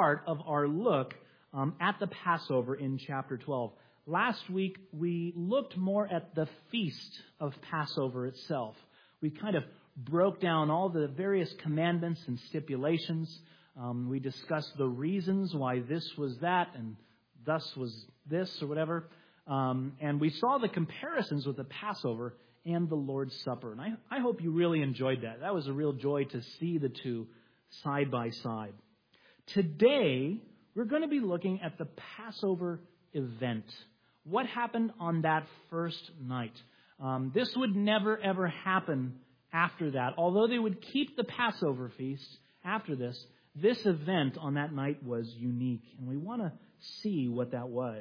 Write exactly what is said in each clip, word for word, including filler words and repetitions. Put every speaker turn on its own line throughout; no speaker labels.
part of our look um, at the Passover in chapter twelve. Last week, we looked more at the feast of Passover itself. We kind of broke down all the various commandments and stipulations. Um, we discussed the reasons why this was that and thus was this or whatever. Um, and we saw the comparisons with the Passover and the Lord's Supper. And I, I hope you really enjoyed that. That was a real joy to see the two side by side. Today, we're going to be looking at the Passover event. What happened on that first night? Um, this would never, ever happen after that. Although they would keep the Passover feast after this, this event on that night was unique. And we want to see what that was.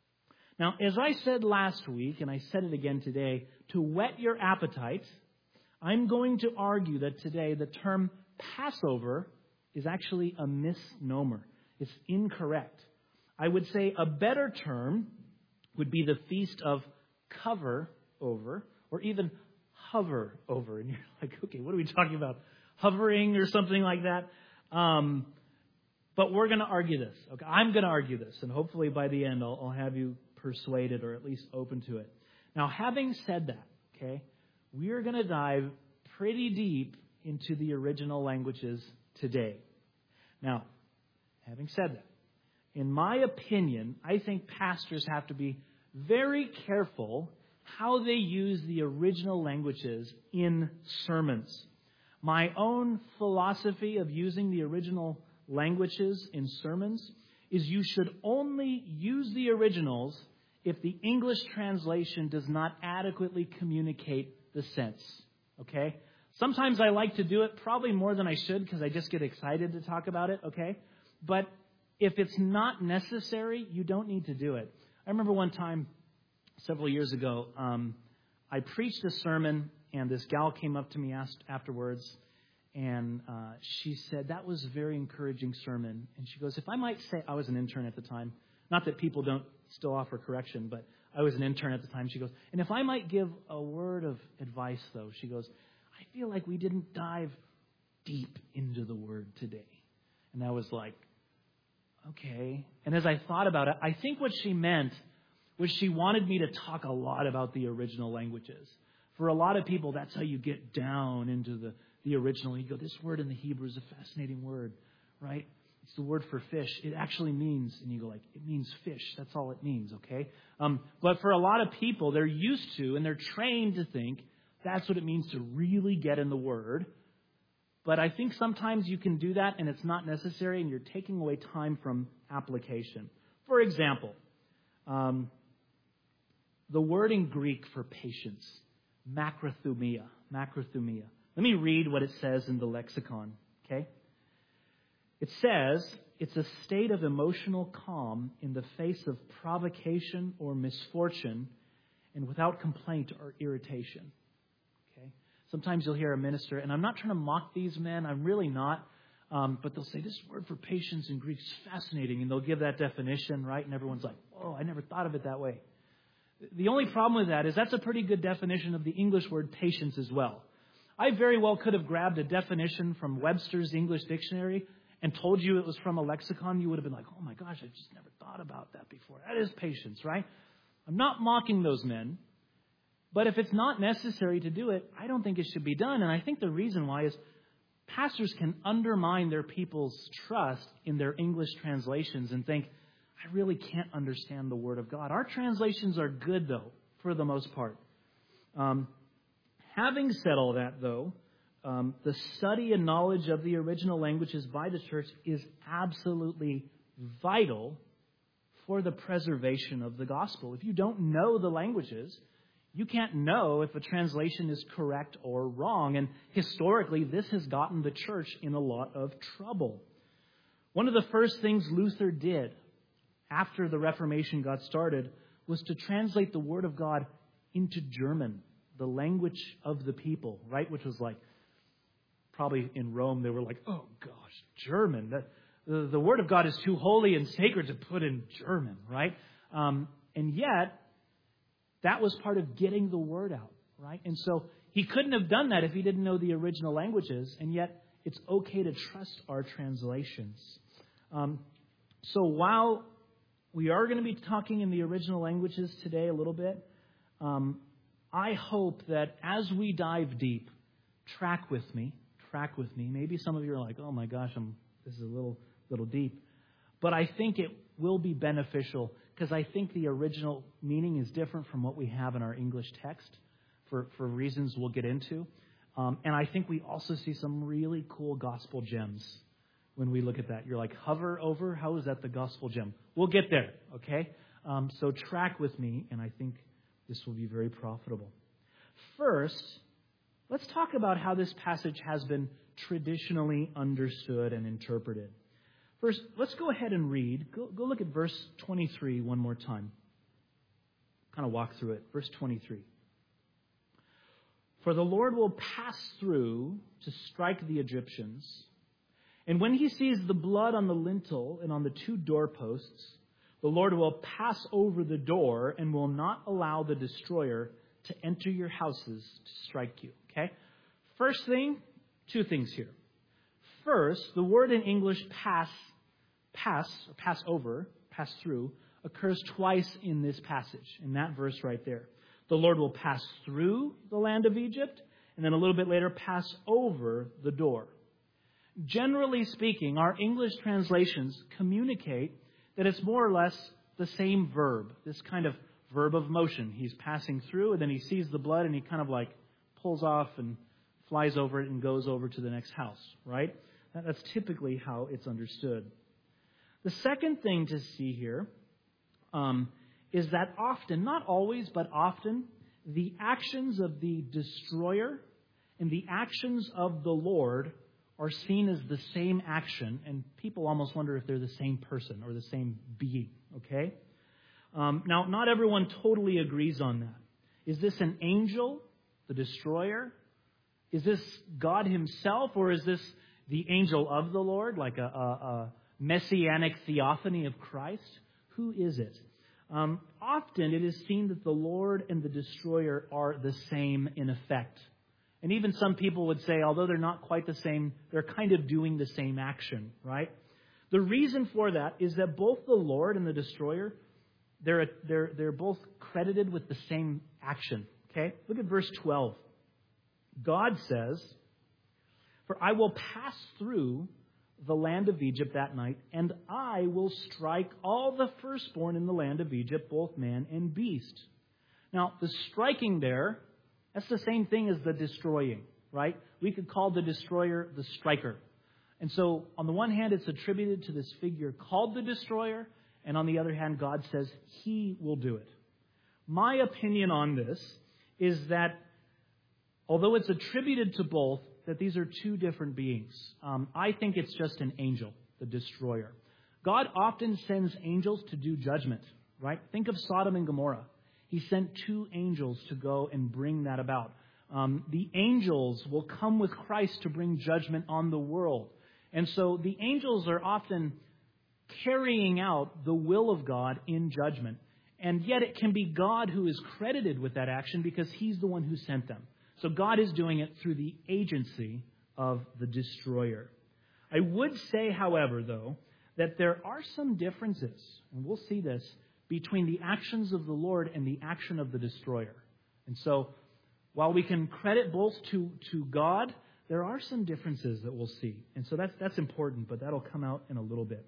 Now, as I said last week, and I said it again today, to whet your appetite, I'm going to argue that today the term Passover is actually a misnomer. It's incorrect. I would say a better term would be the feast of cover over, or even hover over. And you're like, okay, what are we talking about? Hovering or something like that? Um, but we're going to argue this. Okay, I'm going to argue this, and hopefully by the end I'll, I'll have you persuaded or at least open to it. Now, having said that, okay, we are going to dive pretty deep into the original languages today. Now, having said that, in my opinion, I think pastors have to be very careful how they use the original languages in sermons. My own philosophy of using the original languages in sermons is you should only use the originals if the English translation does not adequately communicate the sense. Okay? Sometimes I like to do it, probably more than I should, because I just get excited to talk about it, okay? But if it's not necessary, you don't need to do it. I remember one time, several years ago, um, I preached a sermon, and this gal came up to me asked afterwards, and uh, she said, that was a very encouraging sermon. And she goes, if I might say, I was an intern at the time, not that people don't still offer correction, but I was an intern at the time. She goes, and if I might give a word of advice, though, she goes, I feel like we didn't dive deep into the word today. And I was like, okay. And as I thought about it, I think what she meant was she wanted me to talk a lot about the original languages. For a lot of people, that's how you get down into the, the original. You go, this word in the Hebrew is a fascinating word, right? It's the word for fish. It actually means, and you go like, it means fish. That's all it means, okay? Um, but for a lot of people, they're used to and they're trained to think that's what it means to really get in the Word. But I think sometimes you can do that and it's not necessary and you're taking away time from application. For example, um, the word in Greek for patience, macrothumia, macrothumia. Let me read what it says in the lexicon, okay? It says, it's a state of emotional calm in the face of provocation or misfortune and without complaint or irritation. Okay? Sometimes you'll hear a minister, and I'm not trying to mock these men, I'm really not, um, but they'll say, this word for patience in Greek is fascinating, and they'll give that definition, right? And everyone's like, oh, I never thought of it that way. The only problem with that is that's a pretty good definition of the English word patience as well. I very well could have grabbed a definition from Webster's English Dictionary and told you it was from a lexicon. You would have been like, oh my gosh, I just never thought about that before. That is patience, right? I'm not mocking those men. But if it's not necessary to do it, I don't think it should be done. And I think the reason why is pastors can undermine their people's trust in their English translations and think, I really can't understand the Word of God. Our translations are good, though, for the most part. Um, having said all that, though, um, the study and knowledge of the original languages by the church is absolutely vital for the preservation of the gospel. If you don't know the languages, you can't know if a translation is correct or wrong. And historically, this has gotten the church in a lot of trouble. One of the first things Luther did after the Reformation got started was to translate the Word of God into German, the language of the people, right? Which was like, probably in Rome, they were like, oh gosh, German. That, the, the Word of God is too holy and sacred to put in German, right? Um, and yet, that was part of getting the Word out, right? And so he couldn't have done that if he didn't know the original languages, and yet it's okay to trust our translations. Um, So while we are going to be talking in the original languages today a little bit, um, I hope that as we dive deep, track with me, track with me. Maybe some of you are like, oh my gosh, I'm, this is a little, little deep. But I think it will be beneficial because I think the original meaning is different from what we have in our English text for, for reasons we'll get into. Um, and I think we also see some really cool gospel gems when we look at that. You're like, hover over, how is that the gospel gem? We'll get there, okay? Um, so track with me, and I think this will be very profitable. First, let's talk about how this passage has been traditionally understood and interpreted. First, let's go ahead and read. Go, go look at verse twenty-three one more time. Kind of walk through it. Verse twenty-three. For the Lord will pass through to strike the Egyptians, and when he sees the blood on the lintel and on the two doorposts, the Lord will pass over the door and will not allow the destroyer to enter your houses to strike you. Okay? First thing, two things here. First, the word in English pass, pass, or pass over, pass through, occurs twice in this passage, in that verse right there. The Lord will pass through the land of Egypt, and then a little bit later, pass over the door. Generally speaking, our English translations communicate that it's more or less the same verb, this kind of verb of motion. He's passing through, and then he sees the blood, and he kind of like pulls off and flies over it and goes over to the next house, right? That's typically how it's understood. The second thing to see here um, is that often, not always, but often, the actions of the destroyer and the actions of the Lord are seen as the same action, and people almost wonder if they're the same person or the same being, okay? Um, now, not everyone totally agrees on that. Is this an angel, the destroyer? Is this God himself, or is this the angel of the Lord, like a, a, a messianic theophany of Christ? Who is it? Um, often it is seen that the Lord and the destroyer are the same in effect. And even some people would say, although they're not quite the same, they're kind of doing the same action, right? The reason for that is that both the Lord and the destroyer, they're, they're, they're both credited with the same action, okay? Look at verse twelve. God says, for I will pass through the land of Egypt that night, and I will strike all the firstborn in the land of Egypt, both man and beast. Now, the striking there, that's the same thing as the destroying, right? We could call the destroyer the striker. And so, on the one hand, it's attributed to this figure called the destroyer, and on the other hand, God says he will do it. My opinion on this is that although it's attributed to both, that these are two different beings. Um, I think it's just an angel, the destroyer. God often sends angels to do judgment, right? Think of Sodom and Gomorrah. He sent two angels to go and bring that about. Um, the angels will come with Christ to bring judgment on the world. And so the angels are often carrying out the will of God in judgment. And yet it can be God who is credited with that action because he's the one who sent them. So God is doing it through the agency of the destroyer. I would say, however, though, that there are some differences, and we'll see this, between the actions of the Lord and the action of the destroyer. And so, while we can credit both to, to God, there are some differences that we'll see. And so that's, that's important, but that'll come out in a little bit.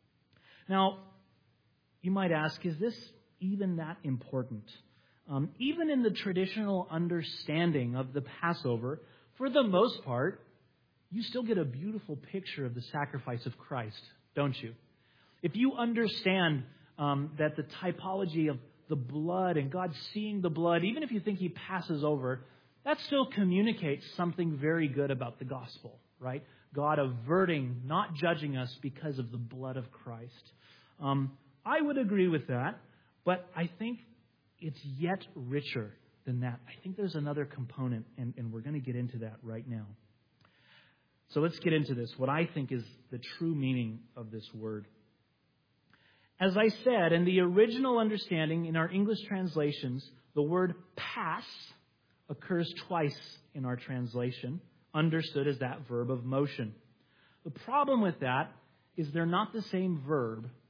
Now, you might ask, is this even that important? Um, even in the traditional understanding of the Passover, for the most part, you still get a beautiful picture of the sacrifice of Christ, don't you? If you understand um, that the typology of the blood and God seeing the blood, even if you think he passes over, that still communicates something very good about the gospel, right? God averting, not judging us because of the blood of Christ. Um, I would agree with that, but I think it's yet richer than that. I think there's another component, and, and we're going to get into that right now. So let's get into this, what I think is the true meaning of this word. As I said, in the original understanding, in our English translations, the word pass occurs twice in our translation, understood as that verb of motion. The problem with that is they're not the same verb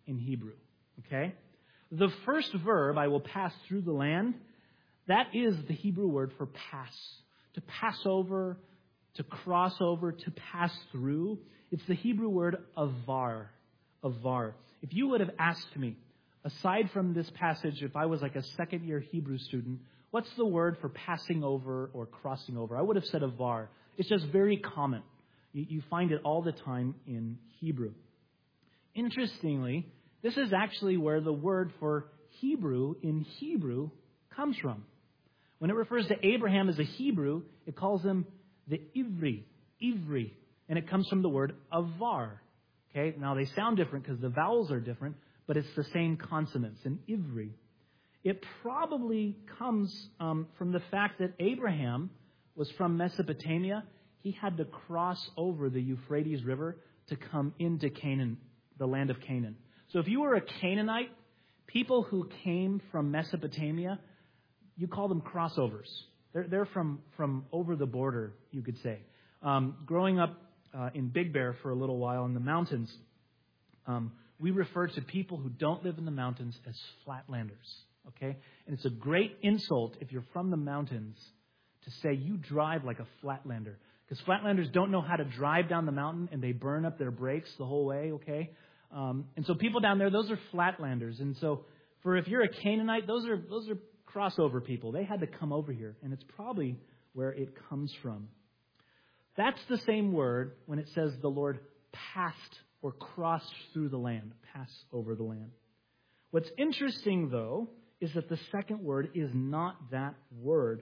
in Hebrew. Okay? The first verb, I will pass through the land, that is the Hebrew word for pass. To pass over, to cross over, to pass through. It's the Hebrew word avar. Avar. If you would have asked me, aside from this passage, if I was like a second year Hebrew student, what's the word for passing over or crossing over? I would have said avar. It's just very common. You, you find it all the time in Hebrew. Interestingly, this is actually where the word for Hebrew in Hebrew comes from. When it refers to Abraham as a Hebrew, it calls him the Ivri, Ivri, and it comes from the word avar. Okay, now they sound different because the vowels are different, but it's the same consonants, an Ivri. It probably comes um, from the fact that Abraham was from Mesopotamia. He had to cross over the Euphrates River to come into Canaan, the land of Canaan. So if you were a Canaanite, people who came from Mesopotamia, you call them crossovers. They're, they're from, from over the border, you could say. Um, growing up uh, in Big Bear for a little while in the mountains, um, we refer to people who don't live in the mountains as flatlanders. Okay? And it's a great insult if you're from the mountains to say you drive like a flatlander. Because flatlanders don't know how to drive down the mountain and they burn up their brakes the whole way, okay? Um, and so people down there, those are flatlanders. And so for if you're a Canaanite, those are those are crossover people. They had to come over here. And it's probably where it comes from. That's the same word when it says the Lord passed or crossed through the land, pass over the land. What's interesting, though, is that the second word is not that word.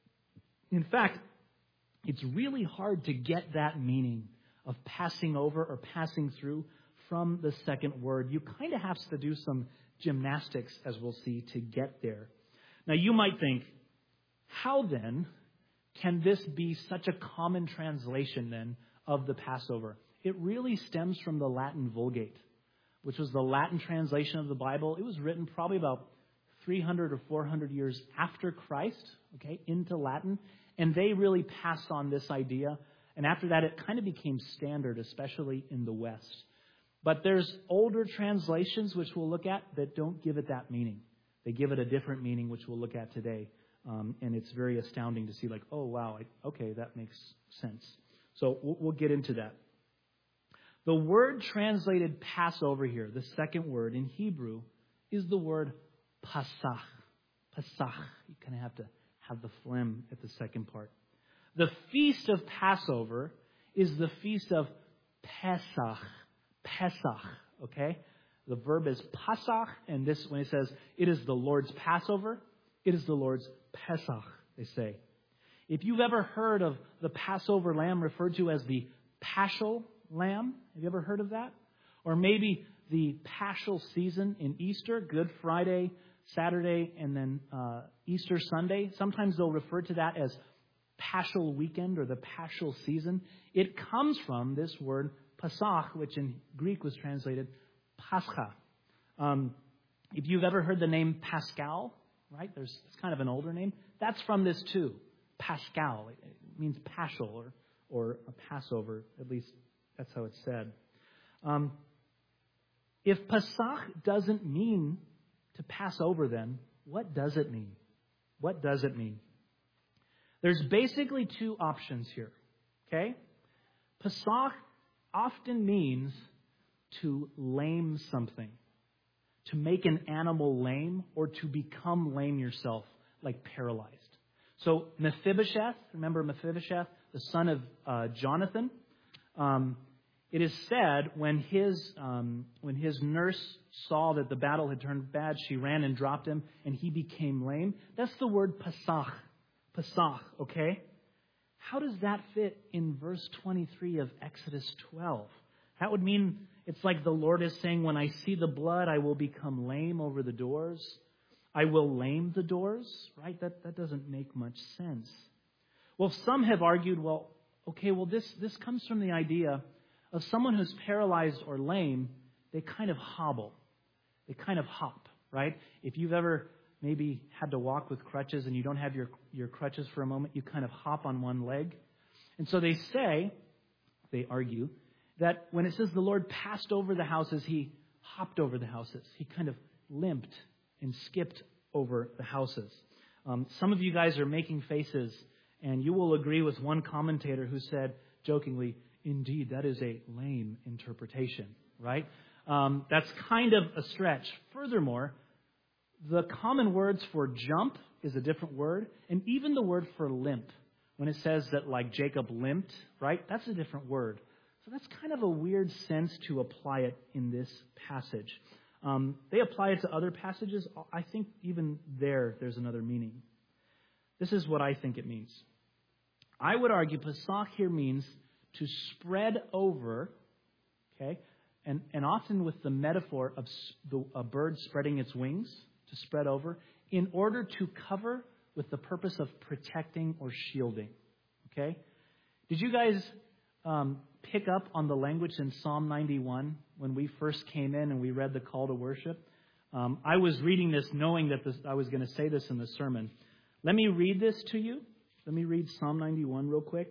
In fact, it's really hard to get that meaning of passing over or passing through from the second word. You kind of have to do some gymnastics, as we'll see, to get there. Now, you might think, how then can this be such a common translation then of the Passover? It really stems from the Latin Vulgate, which was the Latin translation of the Bible. It was written probably about three hundred or four hundred years after Christ, okay, into Latin. And they really passed on this idea. And after that, it kind of became standard, especially in the West. But there's older translations, which we'll look at, that don't give it that meaning. They give it a different meaning, which we'll look at today. Um, and it's very astounding to see, like, oh, wow, I, okay, that makes sense. So we'll, we'll get into that. The word translated Passover here, the second word in Hebrew, is the word Pasach. Pasach. You kind of have to have the phlegm at the second part. The feast of Passover is the feast of Pesach. Pesach, okay? The verb is Pasach, and this, when it says it is the Lord's Passover, it is the Lord's Pesach, they say. If you've ever heard of the Passover lamb referred to as the Paschal lamb, have you ever heard of that? Or maybe the Paschal season in Easter, Good Friday, Saturday, and then uh, Easter Sunday. Sometimes they'll refer to that as Paschal weekend or the Paschal season. It comes from this word Pasach, which in Greek was translated Pascha. Um, if you've ever heard the name Pascal, right? There's it's kind of an older name. That's from this too. Pascal. It means Paschal or, or a Passover. At least that's how it's said. Um, if Pasach doesn't mean to pass over, then what does it mean? What does it mean? There's basically two options here. Okay? Pasach often means to lame something, to make an animal lame, or to become lame yourself, like paralyzed. So Mephibosheth, remember Mephibosheth, the son of uh, Jonathan? Um, it is said when his um, when his nurse saw that the battle had turned bad, she ran and dropped him, and he became lame. That's the word Pasach. Pasach, okay? How does that fit in verse twenty-three of Exodus twelve? That would mean it's like the Lord is saying, when I see the blood, I will become lame over the doors. I will lame the doors, right? That that doesn't make much sense. Well, some have argued, well, okay, well, this, this comes from the idea of someone who's paralyzed or lame, they kind of hobble. They kind of hop, right? If you've ever maybe had to walk with crutches and you don't have your, your crutches for a moment, you kind of hop on one leg. And so they say, they argue, that when it says the Lord passed over the houses, he hopped over the houses. He kind of limped and skipped over the houses. Um, some of you guys are making faces, and you will agree with one commentator who said, jokingly, indeed, that is a lame interpretation, right? Um, that's kind of a stretch. Furthermore, the common words for jump is a different word, and even the word for limp, when it says that like Jacob limped, right? That's a different word. So that's kind of a weird sense to apply it in this passage. Um, they apply it to other passages. I think even there, there's another meaning. This is what I think it means. I would argue Pesach here means to spread over, okay, and, and often with the metaphor of the, a bird spreading its wings, to spread over, in order to cover with the purpose of protecting or shielding, okay? Did you guys um, pick up on the language in Psalm ninety-one when we first came in and we read the call to worship? Um, I was reading this knowing that this, I was going to say this in the sermon. Let me read this to you. Let me read Psalm ninety-one real quick.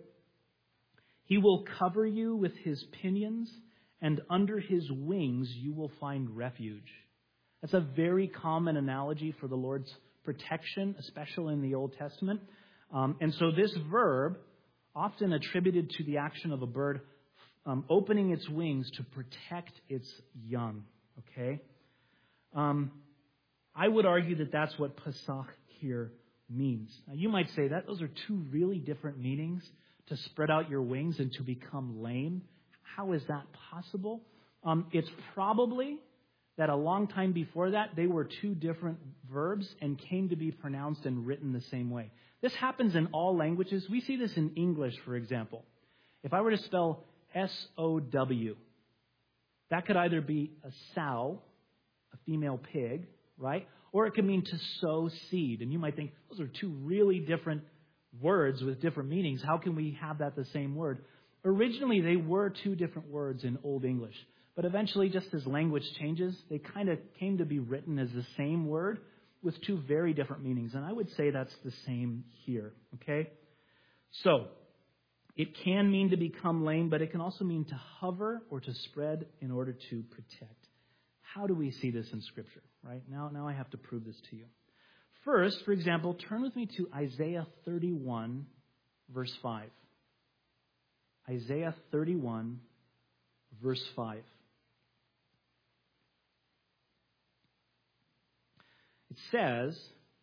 He will cover you with his pinions, and under his wings you will find refuge. That's a very common analogy for the Lord's protection, especially in the Old Testament. Um, and so this verb, often attributed to the action of a bird um, opening its wings to protect its young. Okay? Um, I would argue that that's what Pesach here means. Now, you might say that those are two really different meanings, to spread out your wings and to become lame. How is that possible? Um, it's probably that a long time before that, they were two different verbs and came to be pronounced and written the same way. This happens in all languages. We see this in English, for example. If I were to spell S O W, that could either be a sow, a female pig, right? Or it could mean to sow seed. And you might think, those are two really different words with different meanings. How can we have that the same word? Originally, they were two different words in Old English. But eventually, just as language changes, they kind of came to be written as the same word with two very different meanings. And I would say that's the same here, okay? So, it can mean to become lame, but it can also mean to hover or to spread in order to protect. How do we see this in Scripture, right? Now, now I have to prove this to you. First, for example, turn with me to Isaiah thirty-one, verse five. Isaiah thirty-one, verse five. It says,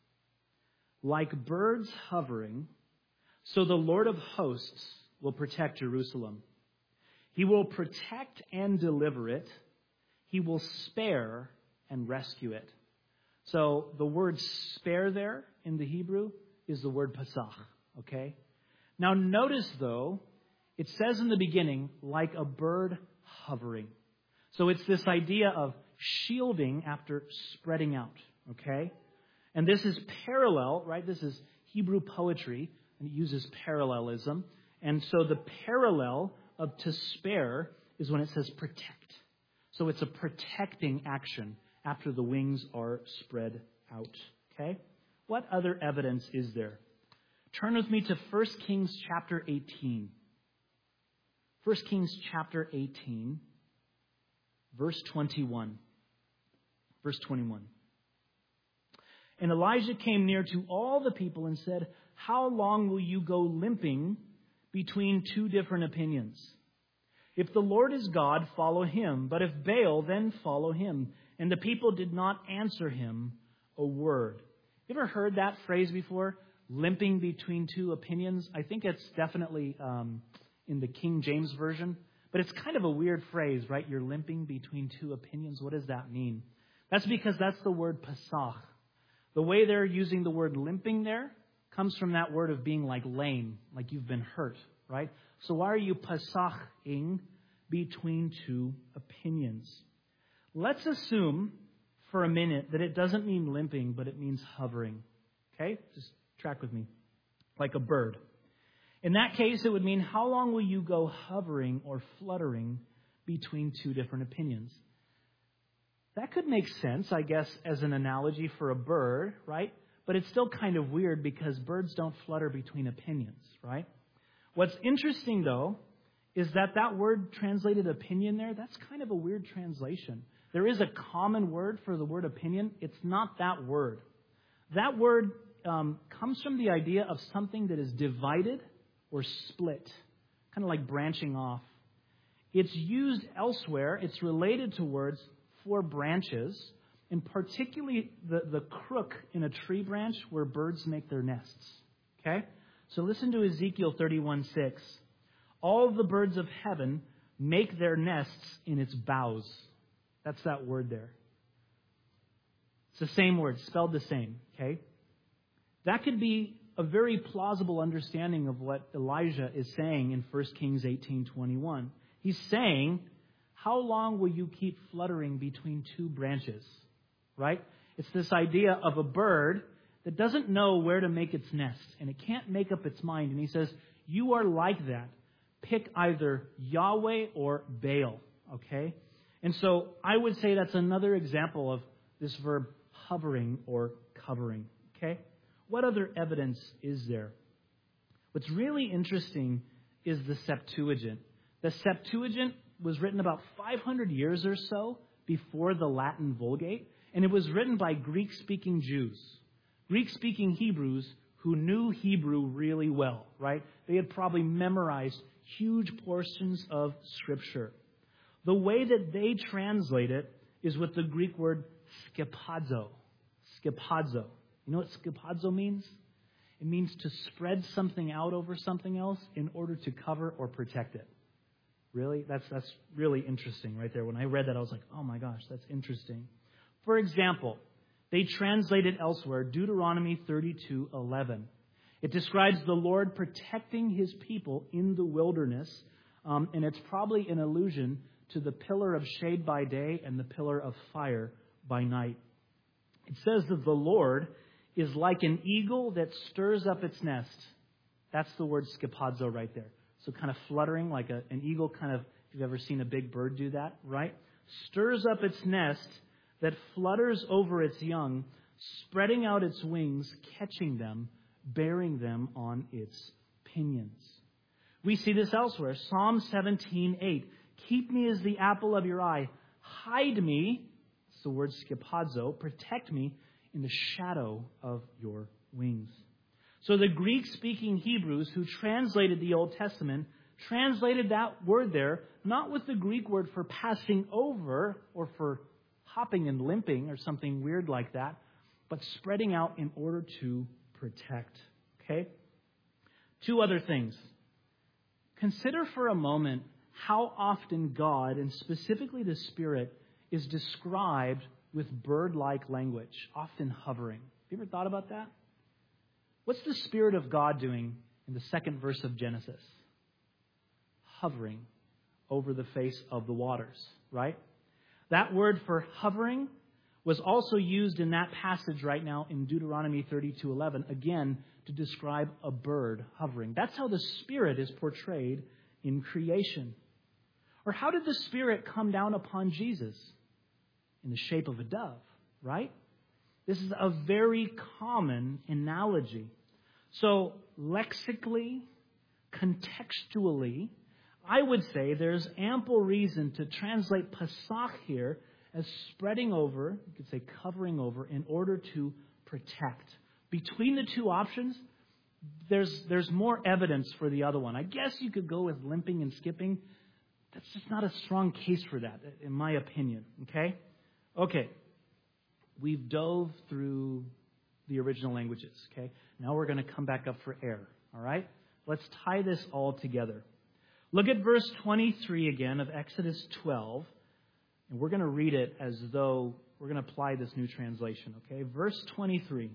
like birds hovering, so the Lord of hosts will protect Jerusalem. He will protect and deliver it. He will spare and rescue it. So the word spare there in the Hebrew is the word Pesach, okay? Now notice, though, it says in the beginning, like a bird hovering. So it's this idea of shielding after spreading out, okay? And this is parallel, right? This is Hebrew poetry, and it uses parallelism. And so the parallel of to spare is when it says protect. So it's a protecting action after the wings are spread out, okay? What other evidence is there? Turn with me to First Kings chapter eighteen. First Kings chapter eighteen, verse twenty-one. Verse twenty-one. And Elijah came near to all the people and said, how long will you go limping between two different opinions? If the Lord is God, follow him. But if Baal, then follow him. And the people did not answer him a word. You ever heard that phrase before? Limping between two opinions? I think it's definitely um, in the King James Version. But it's kind of a weird phrase, right? You're limping between two opinions. What does that mean? That's because that's the word Pesach. The way they're using the word limping there comes from that word of being like lame, like you've been hurt, right? So why are you Pesaching between two opinions? Let's assume for a minute that it doesn't mean limping, but it means hovering. Okay? Just track with me. Like a bird. In that case, it would mean how long will you go hovering or fluttering between two different opinions? That could make sense, I guess, as an analogy for a bird, right? But it's still kind of weird because birds don't flutter between opinions, right? What's interesting, though, is that that word translated opinion there, that's kind of a weird translation. There is a common word for the word opinion. It's not that word. That word um, comes from the idea of something that is divided or split, kind of like branching off. It's used elsewhere. It's related to words for branches, and particularly the, the crook in a tree branch where birds make their nests. Okay? So listen to Ezekiel thirty-one six. All the birds of heaven make their nests in its boughs. That's that word there. It's the same word, spelled the same. Okay? That could be a very plausible understanding of what Elijah is saying in First Kings eighteen twenty-one. He's saying, how long will you keep fluttering between two branches? Right? It's this idea of a bird that doesn't know where to make its nest, and it can't make up its mind. And he says, you are like that. Pick either Yahweh or Baal. Okay? And so I would say that's another example of this verb hovering or covering. Okay? What other evidence is there? What's really interesting is the Septuagint. The Septuagint was written about five hundred years or so before the Latin Vulgate, and it was written by Greek-speaking Jews, Greek-speaking Hebrews who knew Hebrew really well, right? They had probably memorized huge portions of Scripture. The way that they translate it is with the Greek word skipazo. Skipazo. You know what skipazo means? It means to spread something out over something else in order to cover or protect it. Really? That's that's really interesting right there. When I read that, I was like, oh my gosh, that's interesting. For example, they translated elsewhere Deuteronomy thirty-two eleven. It describes the Lord protecting his people in the wilderness, um, and it's probably an allusion to the pillar of shade by day and the pillar of fire by night. It says that the Lord is like an eagle that stirs up its nest. That's the word skipazo right there. So kind of fluttering like a, an eagle kind of, if you've ever seen a big bird do that, right? Stirs up its nest that flutters over its young, spreading out its wings, catching them, bearing them on its pinions. We see this elsewhere. Psalm seventeen eight. Keep me as the apple of your eye. Hide me, it's the word skipazo, protect me in the shadow of your wings. So the Greek-speaking Hebrews who translated the Old Testament translated that word there, not with the Greek word for passing over or for hopping and limping or something weird like that, but spreading out in order to protect. Okay? Two other things. Consider for a moment how often God, and specifically the Spirit, is described with bird-like language, often hovering. Have you ever thought about that? What's the Spirit of God doing in the second verse of Genesis? Hovering over the face of the waters, right? That word for hovering was also used in that passage right now in Deuteronomy thirty-two eleven, again, to describe a bird hovering. That's how the Spirit is portrayed in creation. Or how did the Spirit come down upon Jesus? In the shape of a dove, right? This is a very common analogy. So, lexically, contextually, I would say there's ample reason to translate Pesach here as spreading over, you could say covering over, in order to protect. Between the two options, there's there's more evidence for the other one. I guess you could go with limping and skipping. That's just not a strong case for that, in my opinion. Okay? Okay. We've dove through the original languages. Okay? Now we're going to come back up for air. All right? Let's tie this all together. Look at verse twenty-three again of Exodus twelve. And we're going to read it as though we're going to apply this new translation. Okay? Verse twenty-three.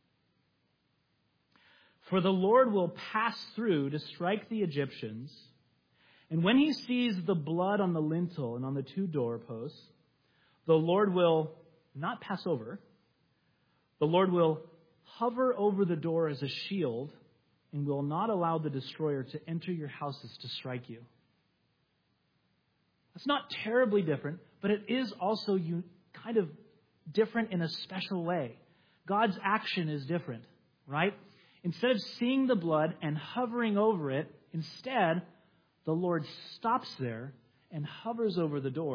For the Lord will pass through to strike the Egyptians, and when he sees the blood on the lintel and on the two doorposts, the Lord will not pass over. The Lord will hover over the door as a shield and will not allow the destroyer to enter your houses to strike you. That's not terribly different, but it is also you, kind of different in a special way. God's action is different, right? Instead of seeing the blood and hovering over it, instead, the Lord stops there and hovers over the door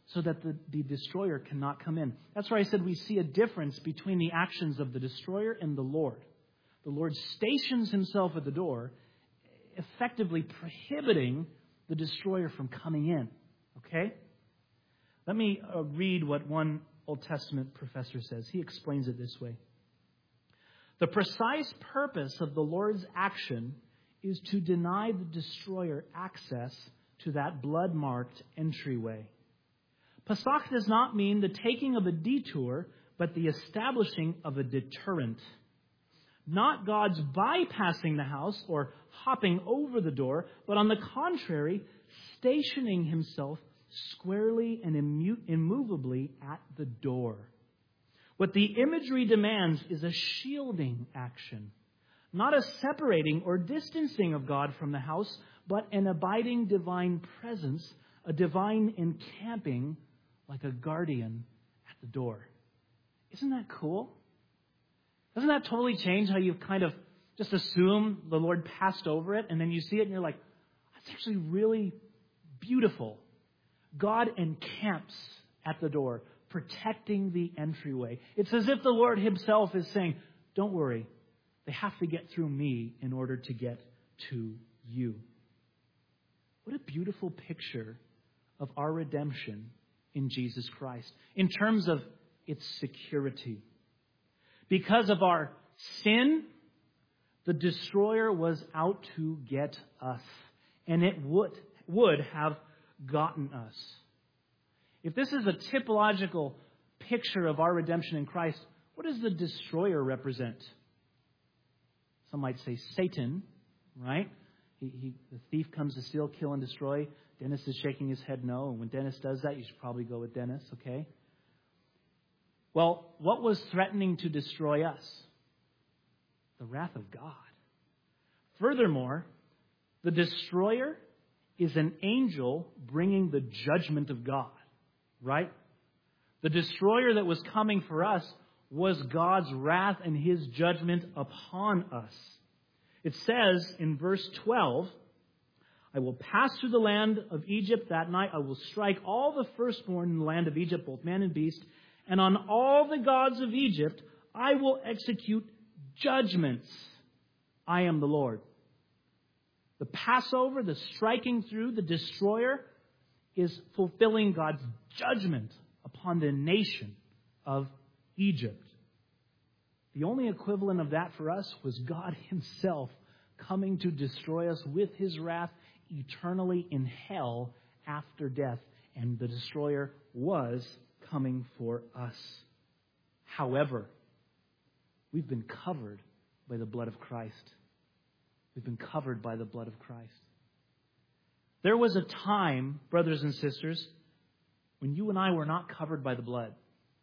so that the, the destroyer cannot come in. That's why I said we see a difference between the actions of the destroyer and the Lord. The Lord stations himself at the door, effectively prohibiting the destroyer from coming in. Okay? Let me uh, read what one Old Testament professor says. He explains it this way. The precise purpose of the Lord's action is to deny the destroyer access to that blood-marked entryway. Pesach does not mean the taking of a detour, but the establishing of a deterrent. Not God's bypassing the house or hopping over the door, but on the contrary, stationing himself squarely and immu- immovably at the door. What the imagery demands is a shielding action, not a separating or distancing of God from the house, but an abiding divine presence, a divine encamping like a guardian at the door. Isn't that cool? Doesn't that totally change how you kind of just assume the Lord passed over it, and then you see it and you're like, that's actually really beautiful. God encamps at the door, protecting the entryway. It's as if the Lord himself is saying, don't worry, they have to get through me in order to get to you. What a beautiful picture of our redemption in Jesus Christ in terms of its security. Because of our sin, the destroyer was out to get us, and it would, would have gotten us. If this is a typological picture of our redemption in Christ, what does the destroyer represent? Some might say Satan, right? He, he, the thief comes to steal, kill, and destroy. Dennis is shaking his head no. And when Dennis does that, you should probably go with Dennis, okay? Well, what was threatening to destroy us? The wrath of God. Furthermore, the destroyer is an angel bringing the judgment of God, right? The destroyer that was coming for us was God's wrath and his judgment upon us. It says in verse twelve, I will pass through the land of Egypt that night. I will strike all the firstborn in the land of Egypt, both man and beast. And on all the gods of Egypt, I will execute judgments. I am the Lord. The Passover, the striking through, the destroyer, is fulfilling God's judgment upon the nation of Egypt. The only equivalent of that for us was God himself coming to destroy us with his wrath eternally in hell after death. And the destroyer was coming for us. However, we've been covered by the blood of Christ. We've been covered by the blood of Christ. There was a time, brothers and sisters, when you and I were not covered by the blood.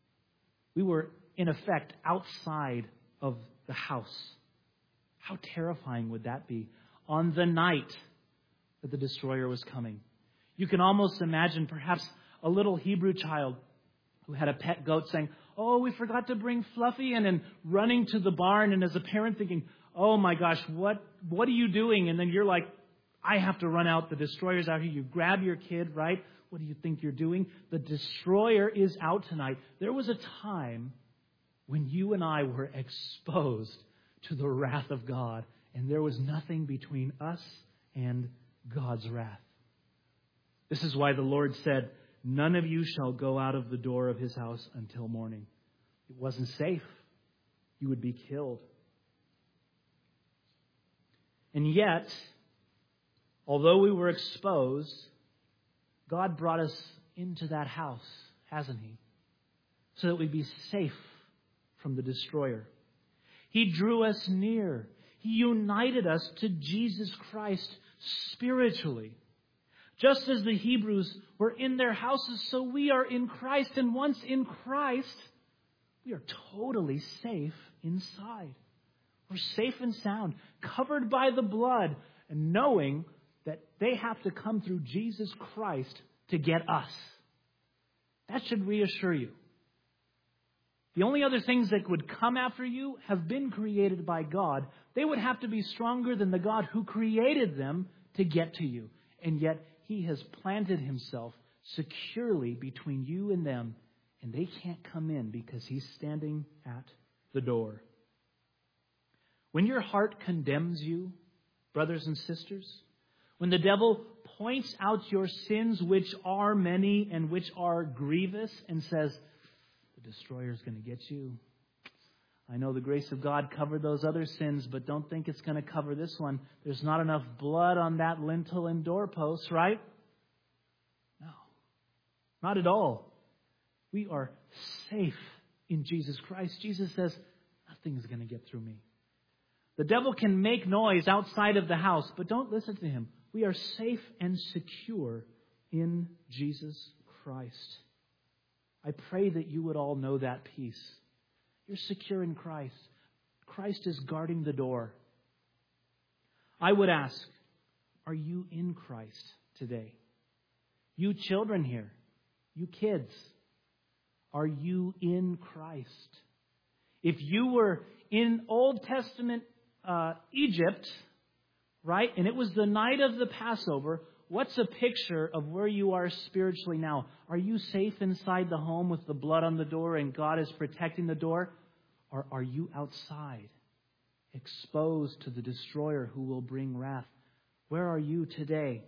We were, in effect, outside of the house. How terrifying would that be on the night that the destroyer was coming? You can almost imagine perhaps a little Hebrew child who had a pet goat saying, oh, we forgot to bring Fluffy, and then running to the barn, and as a parent thinking, oh my gosh, what what are you doing? And then you're like, I have to run out. The destroyer's out here. You grab your kid, right? What do you think you're doing? The destroyer is out tonight. There was a time when you and I were exposed to the wrath of God, and there was nothing between us and God's wrath. This is why the Lord said, none of you shall go out of the door of his house until morning. It wasn't safe. You would be killed. And yet, although we were exposed, God brought us into that house, hasn't he? So that we'd be safe from the destroyer. He drew us near. He united us to Jesus Christ spiritually. Just as the Hebrews were in their houses, so we are in Christ. And once in Christ, we are totally safe inside. We're safe and sound, covered by the blood, and knowing that they have to come through Jesus Christ to get us. That should reassure you. The only other things that would come after you have been created by God. They would have to be stronger than the God who created them to get to you. And yet, he has planted himself securely between you and them, and they can't come in because He's standing at the door. When your heart condemns you, brothers and sisters, when the devil points out your sins, which are many and which are grievous, and says, the destroyer is going to get you. I know the grace of God covered those other sins, but don't think it's going to cover this one. There's not enough blood on that lintel and doorpost, right? No, not at all. We are safe in Jesus Christ. Jesus says, nothing's going to get through me. The devil can make noise outside of the house, but don't listen to him. We are safe and secure in Jesus Christ. I pray that you would all know that peace. You're secure in Christ. Christ is guarding the door. I would ask, are you in Christ today? You children here, you kids, are you in Christ? If you were in Old Testament uh, Egypt, right, and it was the night of the Passover, what's a picture of where you are spiritually now? Are you safe inside the home with the blood on the door and God is protecting the door? Or are you outside, exposed to the destroyer who will bring wrath? Where are you today?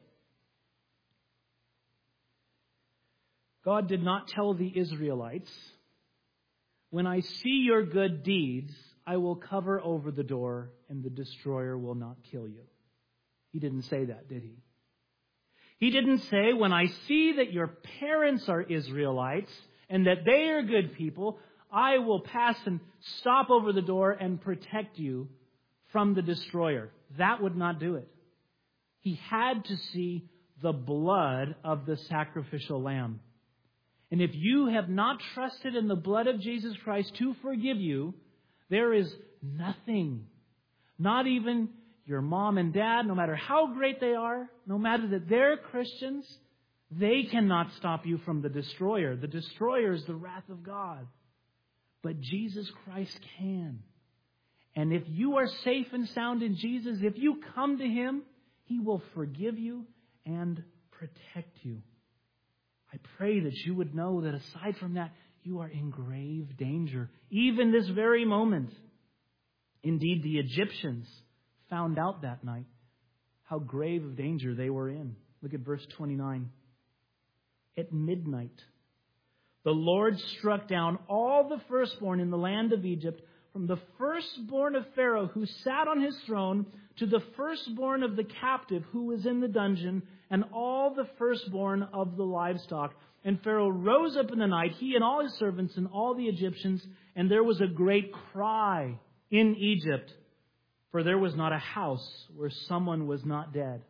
God did not tell the Israelites, when I see your good deeds, I will cover over the door and the destroyer will not kill you. He didn't say that, did he? He didn't say, when I see that your parents are Israelites and that they are good people, I will pass and stop over the door and protect you from the destroyer. That would not do it. He had to see the blood of the sacrificial lamb. And if you have not trusted in the blood of Jesus Christ to forgive you, there is nothing, not even your mom and dad, no matter how great they are, no matter that they're Christians, they cannot stop you from the destroyer. The destroyer is the wrath of God. But Jesus Christ can. And if you are safe and sound in Jesus, if you come to Him, He will forgive you and protect you. I pray that you would know that aside from that, you are in grave danger, even this very moment. Indeed, the Egyptians found out that night how grave of danger they were in. Look at verse twenty-nine. At midnight, the Lord struck down all the firstborn in the land of Egypt, from the firstborn of Pharaoh who sat on his throne to the firstborn of the captive who was in the dungeon, and all the firstborn of the livestock. And Pharaoh rose up in the night, he and all his servants and all the Egyptians, and there was a great cry in Egypt, for there was not a house where someone was not dead.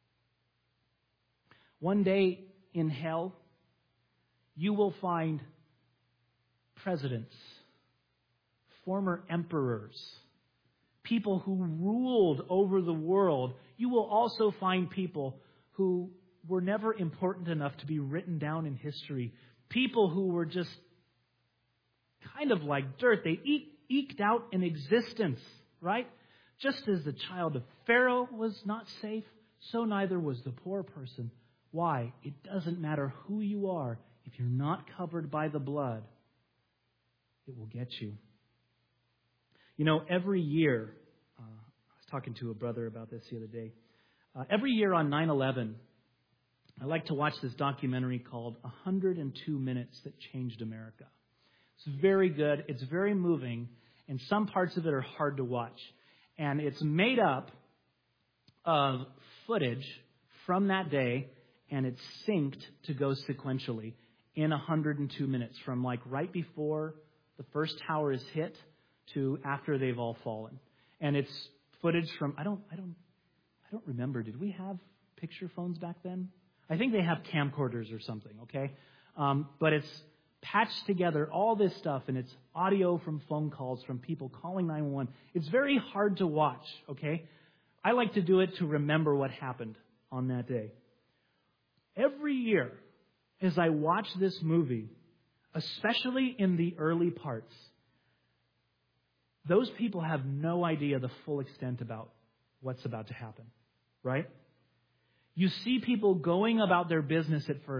One day in hell, you will find presidents, former emperors, people who ruled over the world. You will also find people who were never important enough to be written down in history. People who were just kind of like dirt. They eked out an existence, right? Just as the child of Pharaoh was not safe, so neither was the poor person. Why? It doesn't matter who you are. If you're not covered by the blood, it will get you. You know, every year, uh, I was talking to a brother about this the other day. Uh, every year on nine eleven, I like to watch this documentary called one hundred two Minutes That Changed America. It's very good. It's very moving. And some parts of it are hard to watch. And it's made up of footage from that day, and it's synced to go sequentially in one hundred two minutes, from like right before the first tower is hit to after they've all fallen. And it's footage from, I don't, I don't, I don't remember. Did we have picture phones back then? I think they have camcorders or something, okay? Um, but it's patched together, all this stuff, and it's audio from phone calls from people calling nine one one. It's very hard to watch, okay? I like to do it to remember what happened on that day. Every year, as I watch this movie, especially in the early parts, those people have no idea the full extent about what's about to happen, right? You see people going about their business at first,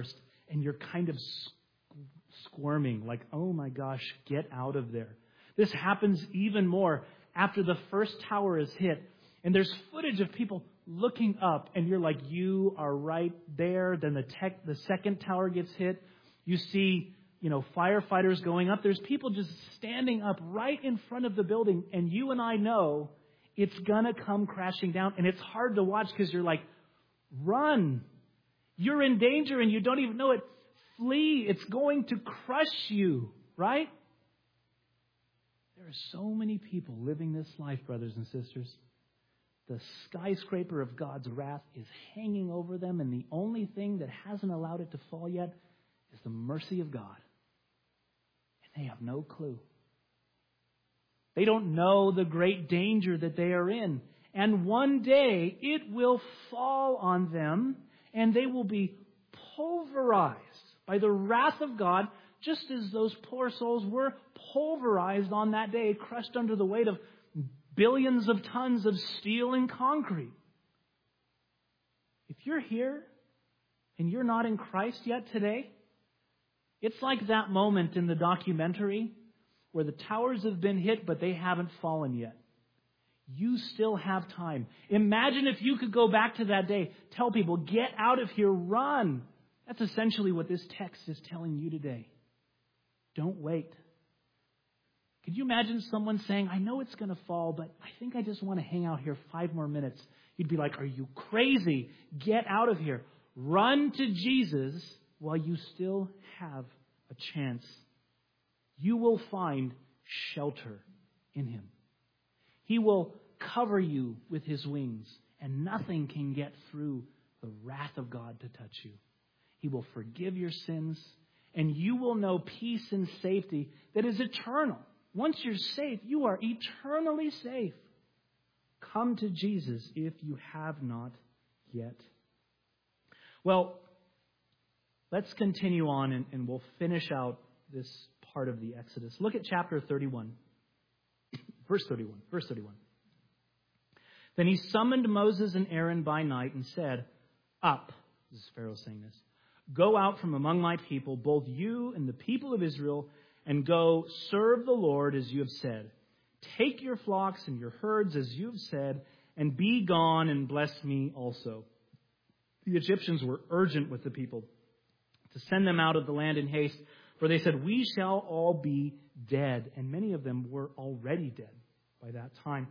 and you're kind of squirming, like, oh my gosh, get out of there. This happens even more after the first tower is hit, and there's footage of people looking up, and you're like, you are right there. Then the tech, the second tower gets hit. You see, you know, firefighters going up. There's people just standing up right in front of the building, and you and I know it's gonna come crashing down, and it's hard to watch because you're like, run. You're in danger, and you don't even know it. Flee. It's going to crush you, right? There are so many people living this life, brothers and sisters. The skyscraper of God's wrath is hanging over them, and the only thing that hasn't allowed it to fall yet is the mercy of God. And they have no clue. They don't know the great danger that they are in. And one day it will fall on them, and they will be pulverized by the wrath of God, just as those poor souls were pulverized on that day, crushed under the weight of billions of tons of steel and concrete. If you're here and you're not in Christ yet today, it's like that moment in the documentary where the towers have been hit, but they haven't fallen yet. You still have time. Imagine if you could go back to that day. Tell people, get out of here, run. That's essentially what this text is telling you today. Don't wait. Could you imagine someone saying, I know it's going to fall, but I think I just want to hang out here five more minutes. You'd be like, are you crazy? Get out of here. Run to Jesus while you still have a chance. You will find shelter in Him. He will cover you with His wings, and nothing can get through the wrath of God to touch you. He will forgive your sins, and you will know peace and safety that is eternal. Once you're safe, you are eternally safe. Come to Jesus if you have not yet. Well, let's continue on, and, and we'll finish out this part of the Exodus. Look at chapter thirty-one. Verse thirty-one. Verse thirty-one. Then he summoned Moses and Aaron by night and said, up, this is Pharaoh saying this, go out from among my people, both you and the people of Israel, and go serve the Lord as you have said. Take your flocks and your herds as you have said, and be gone and bless me also. The Egyptians were urgent with the people to send them out of the land in haste, for they said, we shall all be dead. And many of them were already dead by that time.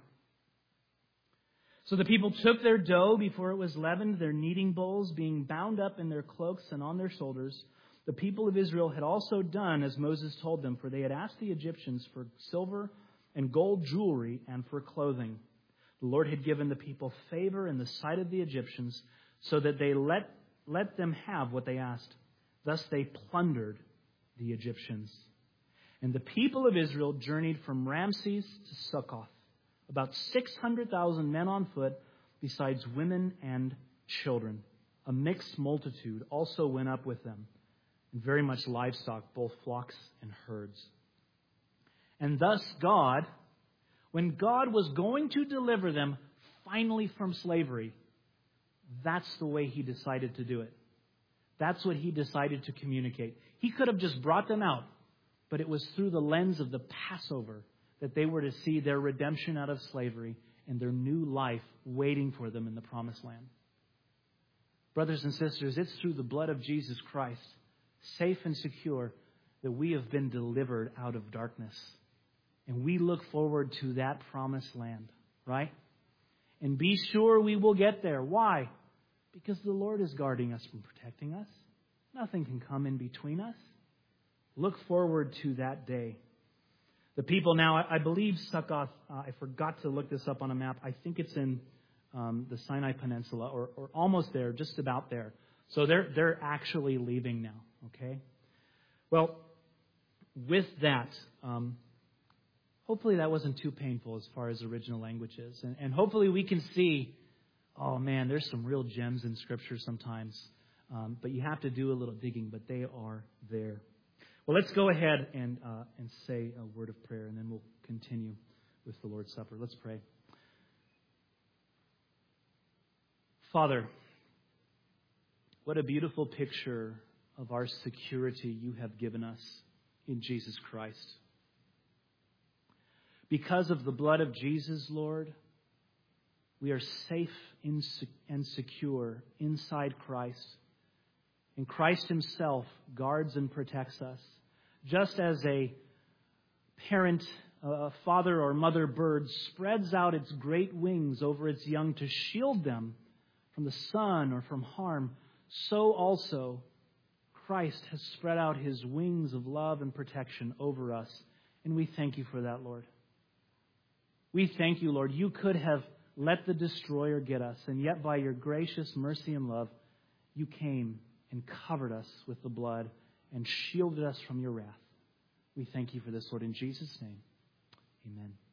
So the people took their dough before it was leavened, their kneading bowls being bound up in their cloaks and on their shoulders. The people of Israel had also done as Moses told them, for they had asked the Egyptians for silver and gold jewelry and for clothing. The Lord had given the people favor in the sight of the Egyptians, so that they let, let them have what they asked. Thus they plundered the Egyptians. And the people of Israel journeyed from Ramses to Succoth, about six hundred thousand men on foot, besides women and children. A mixed multitude also went up with them, and very much livestock, both flocks and herds. And thus God, when God was going to deliver them finally from slavery, that's the way He decided to do it. That's what He decided to communicate. He could have just brought them out, but it was through the lens of the Passover that they were to see their redemption out of slavery and their new life waiting for them in the promised land. Brothers and sisters, it's through the blood of Jesus Christ, safe and secure, that we have been delivered out of darkness. And we look forward to that promised land, right? And be sure we will get there. Why? Because the Lord is guarding us and protecting us. Nothing can come in between us. Look forward to that day. The people now, I believe Succoth, uh, I forgot to look this up on a map. I think it's in um, the Sinai Peninsula, or, or almost there, just about there. So they're they're actually leaving now, okay? Well, with that, um, hopefully that wasn't too painful as far as original language is. And, and hopefully we can see, oh man, there's some real gems in Scripture sometimes. Um, but you have to do a little digging, but they are there. Well, let's go ahead and uh, and say a word of prayer, and then we'll continue with the Lord's Supper. Let's pray. Father, what a beautiful picture of our security you have given us in Jesus Christ. Because of the blood of Jesus, Lord, we are safe and secure inside Christ. And Christ himself guards and protects us. Just as a parent, a father or mother bird spreads out its great wings over its young to shield them from the sun or from harm, so also Christ has spread out his wings of love and protection over us. And we thank you for that, Lord. We thank you, Lord. You could have let the destroyer get us, and yet by your gracious mercy and love, you came and covered us with the blood and shielded us from your wrath. We thank you for this, Lord, in Jesus' name. Amen.